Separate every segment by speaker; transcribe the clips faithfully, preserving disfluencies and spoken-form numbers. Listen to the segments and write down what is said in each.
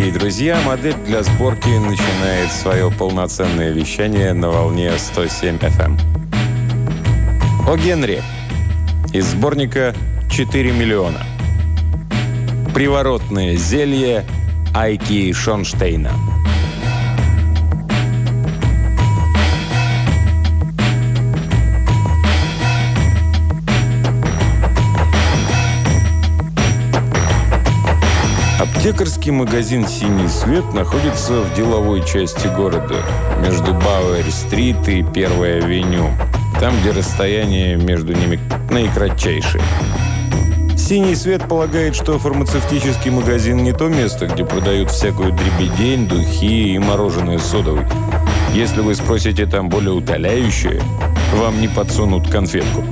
Speaker 1: дорогие друзья, модель для сборки начинает свое полноценное вещание на волне сто семь эф эм. О Генри. Из сборника «четыре миллиона». Приворотное зелье Айки Шонштейна. Аптекарский магазин «Синий свет» находится в деловой части города, между Бауэр-стрит и Первой авеню, там, где расстояние между ними наикратчайшее. «Синий свет» полагает, что фармацевтический магазин не то место, где продают всякую дребедень, духи и мороженое содовый. Если вы спросите там более утоляющее, вам не подсунут конфетку.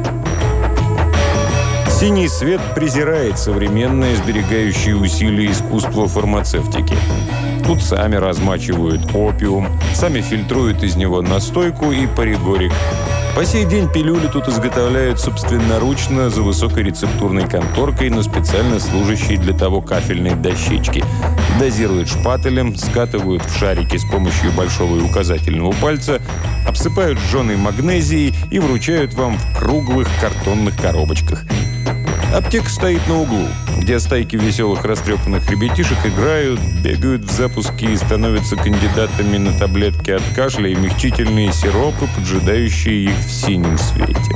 Speaker 1: «Синий свет» презирает современное, сберегающее усилия искусство фармацевтики. Тут сами размачивают опиум, сами фильтруют из него настойку и паригорик. По сей день пилюли тут изготовляют собственноручно за высокорецептурной конторкой на специально служащей для того кафельной дощечке. Дозируют шпателем, скатывают в шарики с помощью большого и указательного пальца, обсыпают жженой магнезией и вручают вам в круглых картонных коробочках. Аптека стоит на углу, где стайки веселых растрепанных ребятишек играют, бегают в запуске и становятся кандидатами на таблетки от кашля и мягчительные сиропы, поджидающие их в синем свете.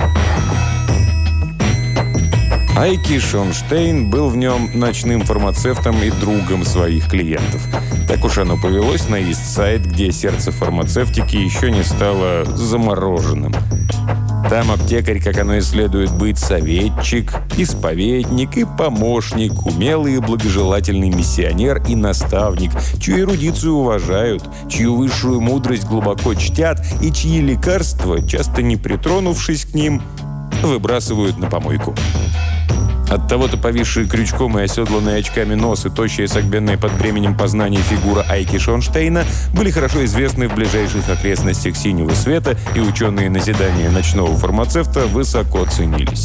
Speaker 1: Айки Шонштейн был в нем ночным фармацевтом и другом своих клиентов. Так уж оно повелось на Ист-Сайд, где сердце фармацевтики еще не стало замороженным. Там аптекарь, как оно и следует быть, советчик, исповедник и помощник, умелый и благожелательный миссионер и наставник, чью эрудицию уважают, чью высшую мудрость глубоко чтят и чьи лекарства, часто не притронувшись к ним, выбрасывают на помойку. Оттого-то повисшие крючком и оседланные очками нос и тощая согбенная под бременем познаний фигура Айки Шонштейна были хорошо известны в ближайших окрестностях «Синего света», и ученые назидания ночного фармацевта высоко ценились.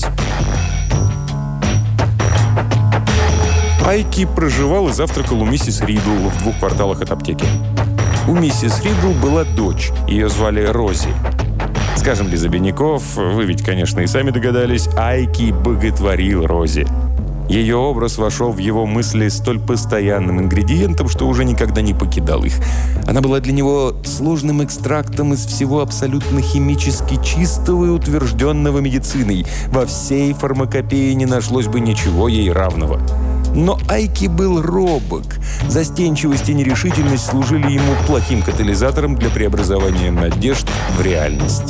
Speaker 1: Айки проживал и завтракал у миссис Ридл в двух кварталах от аптеки. У миссис Ридл была дочь, ее звали Рози. Скажем без обиняков, вы ведь, конечно, и сами догадались, Айки боготворил Рози. Ее образ вошел в его мысли столь постоянным ингредиентом, что уже никогда не покидал их. Она была для него сложным экстрактом из всего абсолютно химически чистого и утвержденного медициной. Во всей фармакопее не нашлось бы ничего ей равного. Но Айки был робок. Застенчивость и нерешительность служили ему плохим катализатором для преобразования надежд в реальность.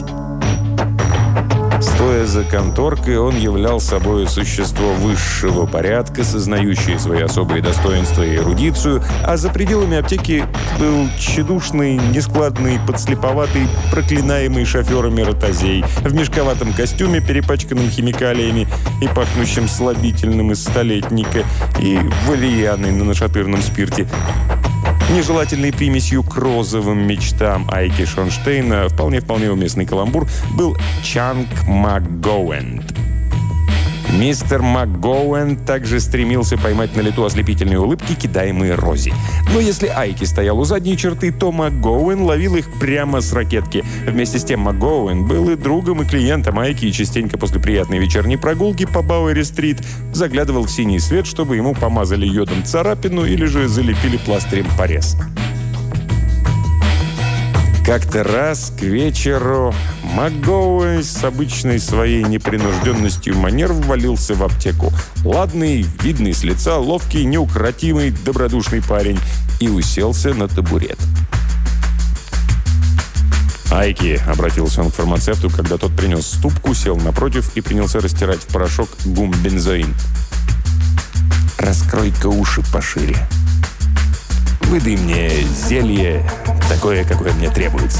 Speaker 1: Стоя за конторкой, он являл собой существо высшего порядка, сознающее свои особые достоинства и эрудицию, а за пределами аптеки был тщедушный, нескладный, подслеповатый, проклинаемый шоферами ротозей в мешковатом костюме, перепачканном химикалиями и пахнущим слабительным из столетника и валерьяной на нашатырном спирте. Нежелательной примесью к розовым мечтам Айки Шонштейна, вполне-вполне уместный каламбур, был Чанг МакГоуэн. Мистер МакГоуэн также стремился поймать на лету ослепительные улыбки, кидаемые Рози. Но если Айки стоял у задней черты, то МакГоуэн ловил их прямо с ракетки. Вместе с тем МакГоуэн был и другом, и клиентом Айки, и частенько после приятной вечерней прогулки по Бауэр-стрит заглядывал в «Синий свет», чтобы ему помазали йодом царапину или же залепили пластырем порез. Как-то раз к вечеру МакГоуэн с обычной своей непринужденностью манер ввалился в аптеку. Ладный, видный с лица, ловкий, неукротимый, добродушный парень. И уселся на табурет. «Айки», — обратился он к фармацевту, когда тот принес ступку, сел напротив и принялся растирать в порошок гумбензоин. «Раскрой-ка уши пошире. Выдай мне зелье, такое, какое мне требуется».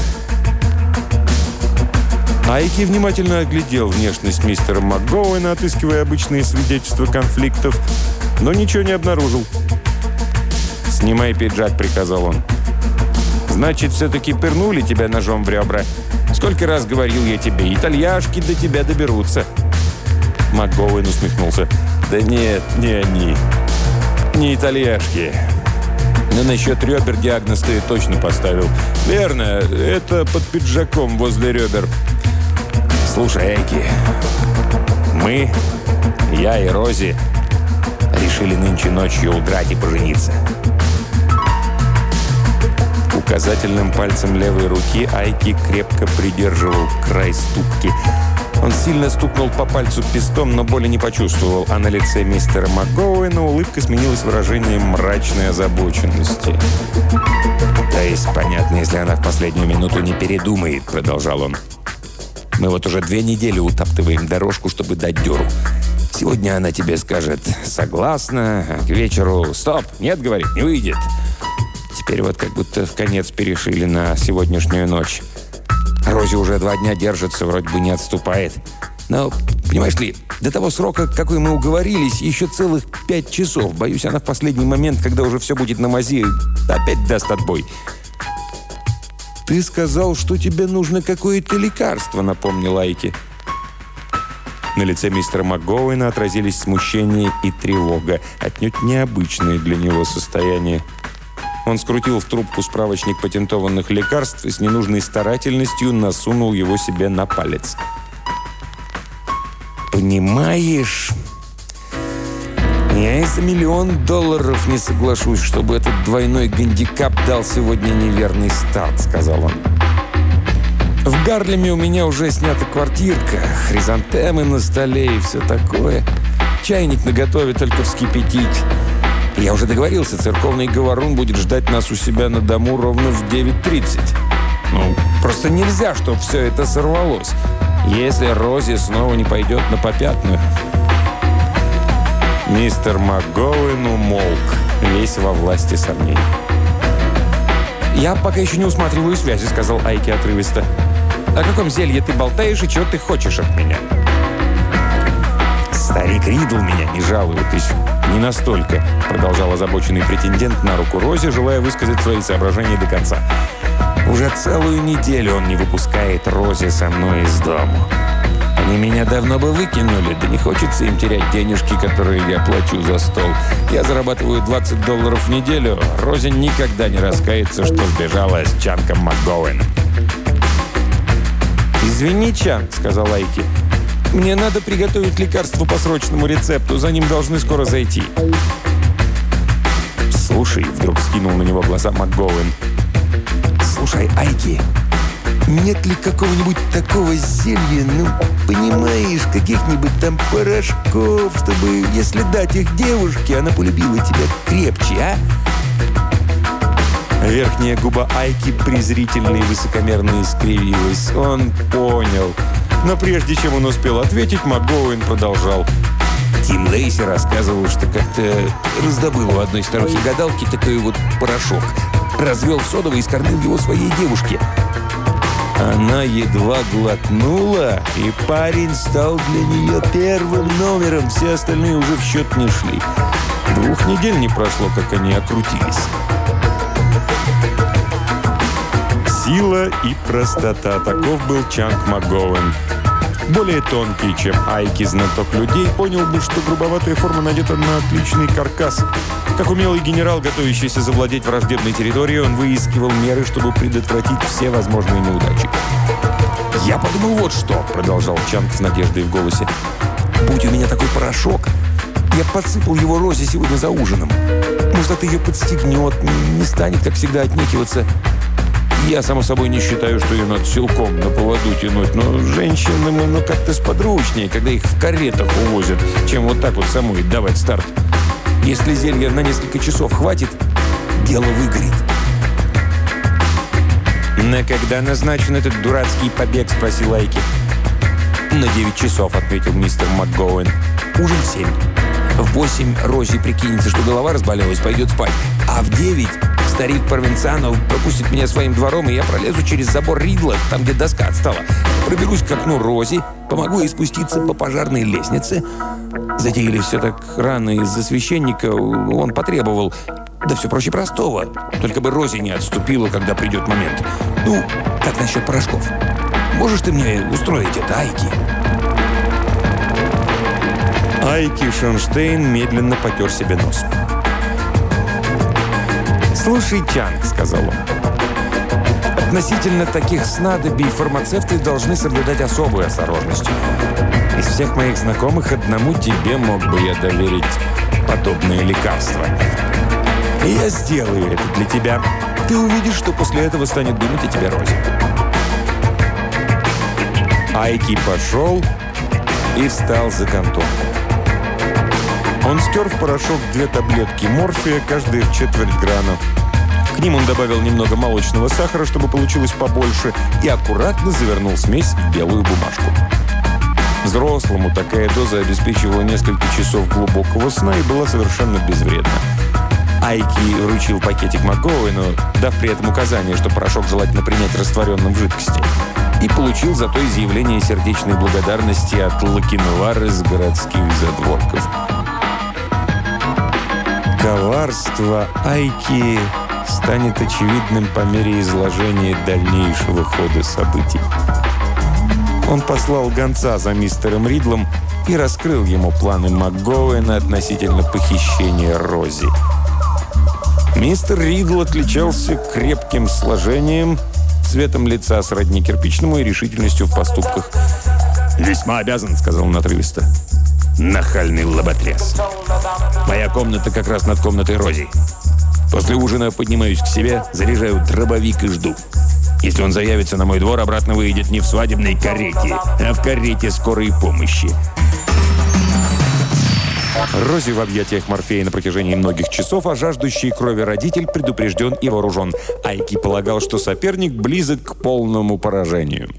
Speaker 1: Айки внимательно оглядел внешность мистера МакГоуэна, отыскивая обычные свидетельства конфликтов, но ничего не обнаружил. «Снимай пиджак», — приказал он. «Значит, все-таки пырнули тебя ножом в ребра? Сколько раз говорил я тебе, итальяшки до тебя доберутся». МакГоуэн усмехнулся. «Да нет, не они. Не итальяшки. Но насчет ребер диагноз ты точно поставил. Верно, это под пиджаком возле ребер. Слушай, Айки, мы, я и Рози, решили нынче ночью удрать и пожениться. Указательным пальцем левой руки Айки крепко придерживал край ступки. Он сильно стукнул по пальцу пестом, но боли не почувствовал, а на лице мистера МакГоуэна улыбка сменилась выражением мрачной озабоченности. «То есть, понятно, если она в последнюю минуту не передумает», — продолжал он. «Мы вот уже две недели утаптываем дорожку, чтобы дать дёру. Сегодня она тебе скажет «согласна», а к вечеру «стоп, нет, — говорит, — не выйдет». Теперь вот как будто вконец перешили на сегодняшнюю ночь. Рози уже два дня держится, вроде бы не отступает. Но, понимаешь ли, до того срока, какой мы уговорились, еще целых пять часов. Боюсь, она в последний момент, когда уже все будет на мази, опять даст отбой. «Ты сказал, что тебе нужно какое-то лекарство», — напомнил Айки. На лице мистера МакГоуэна отразились смущение и тревога, отнюдь необычные для него состояния. Он скрутил в трубку справочник патентованных лекарств и с ненужной старательностью насунул его себе на палец. «Понимаешь, я и за миллион долларов не соглашусь, чтобы этот двойной гандикап дал сегодня неверный старт», — сказал он. «В Гарлеме у меня уже снята квартирка, хризантемы на столе и все такое. Чайник наготове, только вскипятить. Я уже договорился, церковный говорун будет ждать нас у себя на дому ровно в девять тридцать. Ну, просто нельзя, чтобы все это сорвалось, если Рози снова не пойдет на попятную». Мистер МакГоуэн умолк, весь во власти сомнений. «Я пока еще не усматриваю связи», — сказал Айки отрывисто. «О каком зелье ты болтаешь и чего ты хочешь от меня?» «Старик Ридл меня не жалует, то есть не настолько», — продолжал озабоченный претендент на руку Рози, желая высказать свои соображения до конца. «Уже целую неделю он не выпускает Рози со мной из дому. Они меня давно бы выкинули, да не хочется им терять денежки, которые я плачу за стол. Я зарабатываю двадцать долларов в неделю. Рози никогда не раскается, что сбежала с Чанком МакГоуэном». «Извини, Чанк», — сказал Айки. «Мне надо приготовить лекарство по срочному рецепту. За ним должны скоро зайти». «Слушай», — вдруг скинул на него глаза МакГоуэн. «Слушай, Айки, нет ли какого-нибудь такого зелья, ну, понимаешь, каких-нибудь там порошков, чтобы, если дать их девушке, она полюбила тебя крепче, а?» Верхняя губа Айки презрительно и высокомерно искривилась. Он понял. Но прежде чем он успел ответить, МакГоуэн продолжал. «Тим Лейси рассказывал, что как-то раздобыл у одной старухи-гадалки такой вот порошок. Развел в содовый и скормил его своей девушке. Она едва глотнула, и парень стал для нее первым номером. Все остальные уже в счет не шли. Двух недель не прошло, как они окрутились». Сила и простота. Таков был Чанк МакГоуэн. Более тонкий, чем Айки знаток людей, понял бы, что грубоватая форма надета на отличный каркас. Как умелый генерал, готовящийся завладеть враждебной территорией, он выискивал меры, чтобы предотвратить все возможные неудачи. «Я подумал вот что», — продолжал Чанк с надеждой в голосе. «Будь у меня такой порошок, я подсыпал его Розе сегодня за ужином. Может, это ее подстегнет, не станет, как всегда, отнекиваться. Я, само собой, не считаю, что ее надо силком на поводу тянуть, но женщинам ну, как-то сподручнее, когда их в каретах увозят, чем вот так вот самой давать старт. Если зелья на несколько часов хватит, дело выгорит». «На когда назначен этот дурацкий побег?» — спросил Айки. «На девять часов», — отметил мистер МакГоуэн. «Ужин в семь. В восемь Рози прикинется, что голова разболелась, пойдет спать. А в девять старик Провенцано пропустит меня своим двором, и я пролезу через забор Ридла, там, где доска отстала. Проберусь к окну Рози, помогу ей спуститься по пожарной лестнице». Затеяли все так рано из-за священника, он потребовал. Да все проще простого. Только бы Рози не отступила, когда придет момент. Ну, как насчет порошков? Можешь ты мне устроить это, Айки?» Айки Шонштейн медленно потер себе нос. «Слушай, Чанг», — сказал он, — «относительно таких снадобий фармацевты должны соблюдать особую осторожность. Из всех моих знакомых одному тебе мог бы я доверить подобные лекарства. И я сделаю это для тебя. Ты увидишь, что после этого станет думать о тебе Рози». Айки пошел и встал за конторку. Он стер в порошок две таблетки морфия, каждая в четверть грана. К ним он добавил немного молочного сахара, чтобы получилось побольше, и аккуратно завернул смесь в белую бумажку. Взрослому такая доза обеспечивала несколько часов глубокого сна и была совершенно безвредна. Айки вручил пакетик МакГоуэну, дав при этом указание, что порошок желательно принять растворенным в жидкости, и получил зато изъявление сердечной благодарности от Лакинвар из городских задворков. Коварство Айки станет очевидным по мере изложения дальнейшего хода событий. Он послал гонца за мистером Ридлом и раскрыл ему планы МакГоуэна относительно похищения Рози. Мистер Ридл отличался крепким сложением, цветом лица сродни кирпичному и решительностью в поступках. «Весьма обязан», — сказал он отрывисто. «Нахальный лоботряс. Моя комната как раз над комнатой Рози. После ужина поднимаюсь к себе, заряжаю дробовик и жду. Если он заявится на мой двор, обратно выйдет не в свадебной карете, а в карете скорой помощи». Рози в объятиях Морфея на протяжении многих часов, а жаждущий крови родитель предупрежден и вооружен. Айки полагал, что соперник близок к полному поражению.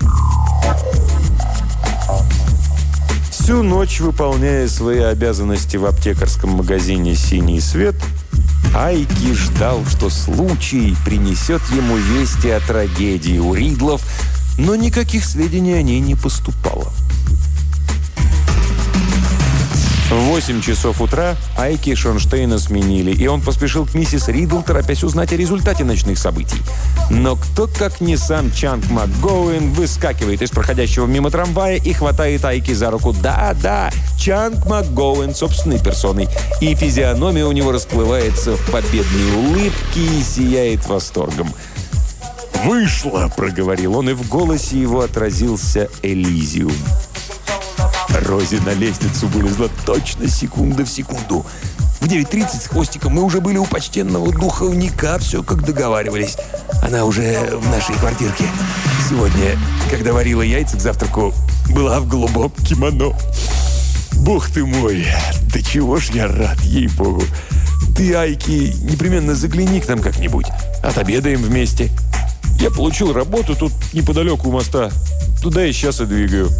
Speaker 1: Всю ночь, выполняя свои обязанности в аптекарском магазине «Синий свет», Айки ждал, что случай принесет ему вести о трагедии у Ридлов, но никаких сведений о ней не поступало. В восемь часов утра Айки Шонштейна сменили, и он поспешил к миссис Ридл, торопясь узнать о результате ночных событий. Но кто, как не сам Чанг МакГоуэн, выскакивает из проходящего мимо трамвая и хватает Айки за руку. Да-да, Чанг МакГоуэн собственной персоной. И физиономия у него расплывается в победной улыбке и сияет восторгом. «Вышло!» – проговорил он, и в голосе его отразился Элизиум. Рози на лестницу вылезла точно секунда в секунду. В девять тридцать с хвостиком мы уже были у почтенного духовника, все как договаривались. Она уже в нашей квартирке. Сегодня, когда варила яйца к завтраку, была в голубом кимоно. Бог ты мой, да чего ж я рад, ей-богу. Ты, Айки, непременно загляни к нам как-нибудь. Отобедаем вместе. Я получил работу тут неподалеку у моста. Туда и сейчас и двигаю.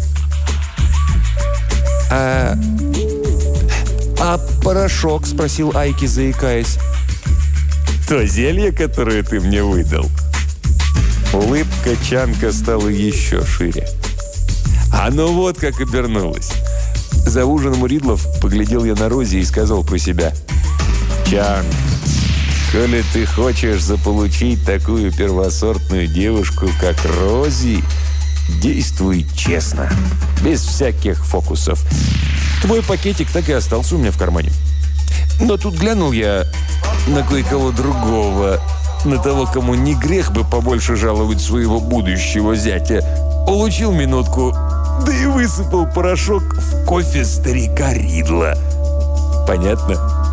Speaker 1: «А, а порошок?» – спросил Айки, заикаясь. «То зелье, которое ты мне выдал». Улыбка Чанга стала еще шире. Оно вот как обернулось. За ужином у Ридлов поглядел я на Рози и сказал про себя: «Чанг, коли ты хочешь заполучить такую первосортную девушку, как Рози, действуй честно, без всяких фокусов. Твой пакетик так и остался у меня в кармане. Но тут глянул я на кое-кого другого, на того, кому не грех бы побольше жаловать своего будущего зятя. Улучил минутку, да и высыпал порошок в кофе старика Ридла. Понятно?»